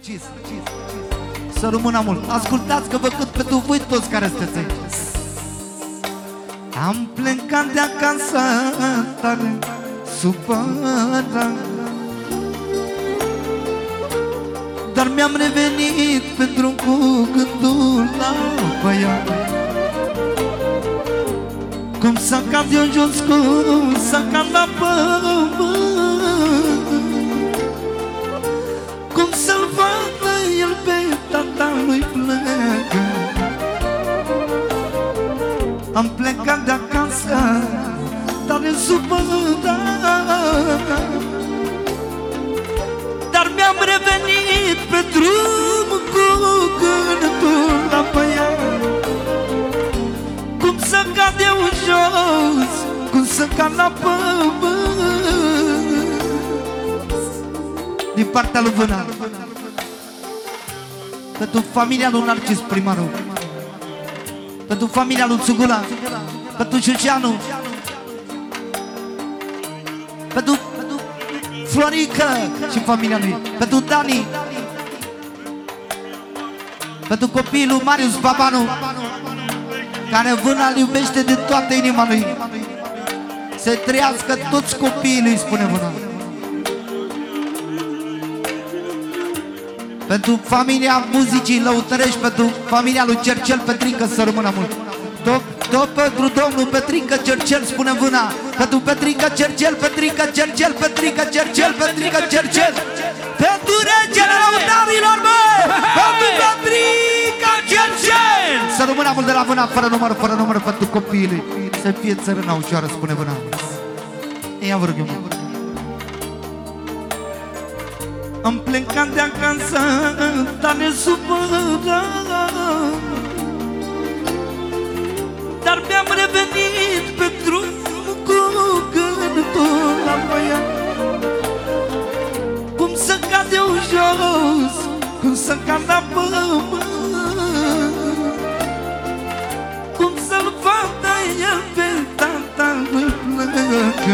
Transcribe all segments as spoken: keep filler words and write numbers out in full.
Să rămână mult. Ascultați că vă cât pentru voi toți care sunteți aici. Am plecat de acasă tare supărat, dar mi-am revenit pentru cu gândul la băiat. Cum să cad eu jos, cum să cad la pământ, cum să-l vadă el pe tata lui plecă. Am plecat de acasă tare supărat, dar mi-am revenit pe drum cu gândul la băiat. Cum să cad eu jos, cum să cad la pământ. Din partea lui Vâna, pentru familia lui Narcis primarul, pentru familia lui Țugula, pentru Ciuceanu, pentru Florică și familia lui, pentru Dani, pentru copilul Marius Babanu, care Vâna îl iubește de toată inima lui. Să trăiască toți copiii lui, spune Vâna. Pentru familia muzicii Lăutărești, pentru familia lui Cercel Petrică, să rămână mult. Tot, tot pentru domnul Petrică Cercel, spune Vâna. Pentru Petrică Cercel, Petrică Cercel, Petrică Cercel, Petrică Cercel. Pentru regele lăutarilor, mă! Pentru Petrică Cercel! Să rămână mult de la Vâna, fără număr, fără număr, pentru copiii lui. Să fie țărâna ușoară, spune Vâna. Ia vă rog eu, mă. Am plecat de acasă, dar ne supărat, dar mi-am revenit pe drum cu gândul la băiat. Cum să cad eu jos, cum să cad la pământ, cum să-l vadă el pe tata lui plecă.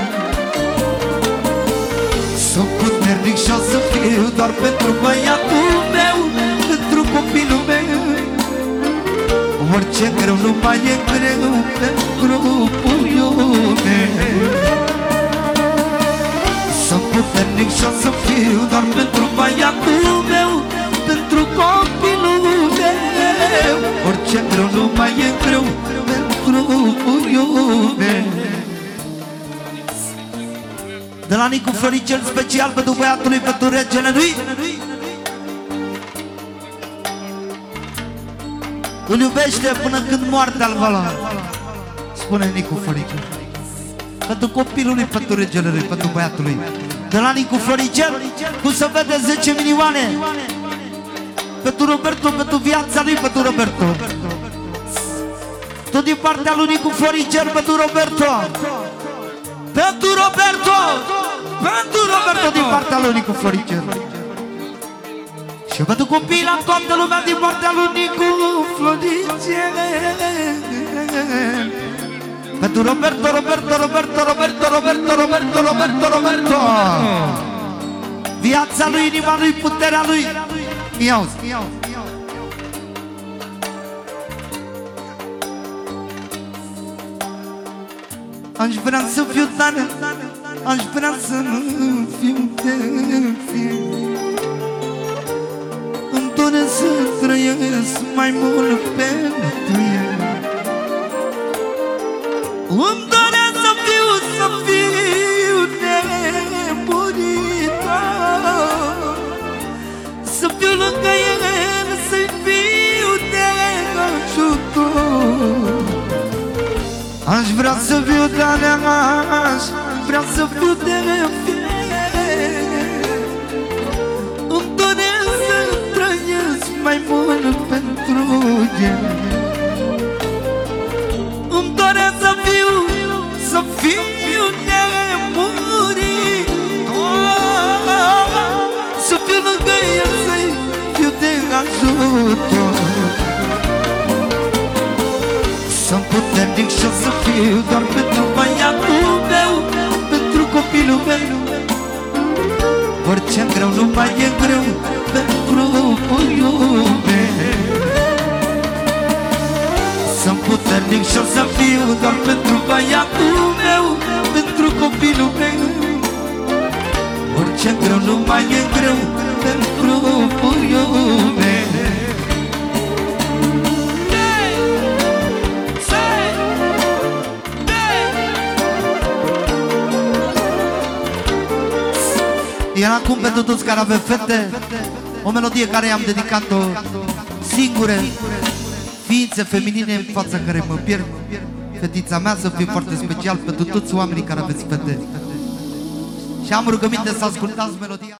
Sunt puternic și o să fiu doar pentru băiatul meu, pentru copilul meu. Orice greu nu mai e greu pentru puiul meu. Sunt puternic și o să fiu doar pentru băiatul meu, pentru copilul meu. Orice greu nu mai e greu pentru puiul meu. De la Nicu Floricel, special pentru băiatul lui, pentru regele lui. Îl iubește până când moartea-l va lua, spune Nicu Floricel. Pentru copilul lui, pentru regele lui, pentru băiatul lui. De la Nicu Floricel, cum se vede, zece milioane. Pentru Roberto, pentru viața lui, pentru Roberto. Tot din partea lui Nicu Floricel, pentru Roberto. Pentru Roberto! Pentru Roberto din partea lui Nicu Floricel. Și pentru copiii la toată lumea din partea lui Nicu Floricel. Pentru Roberto, Roberto, Roberto, Roberto, Roberto, Roberto, Roberto, Roberto. Viața lui, inima lui, puterea lui. Ia-uzi, ia-uzi. Aș vrea să fiu tare, aș vrea să nu fiu de fiu. Îmi doresc să trăiesc mai mult pentru el. Îmi doresc să fiu, să fiu nemuritor, să fiu lângă el, să-i fiu de ajutor. Aș vrea să fiu de aș vrea să fiu de fier. Îmi doresc să trăiesc mai mult pentru el. Îmi doresc să fiu, să fiu nemuritor, să fiu lângă el, să-i fiu de ajutor. Sunt puternic și o să fiu doar pentru băiatul meu, pentru copilul meu. Orice greu nu mai e greu pentru Zic și-o să fiu doar pentru băiatul meu, pentru copilul meu. Orice greu nu mai e greu pentru puiul meu. Iar acum pentru toți care avem fete, o melodie care i-am dedicat-o singure ființe feminine în fața care mă pierd. Fetița mea să fie foarte special pentru toți oamenii care aveți fete. Și am rugăminte să ascultați melodia.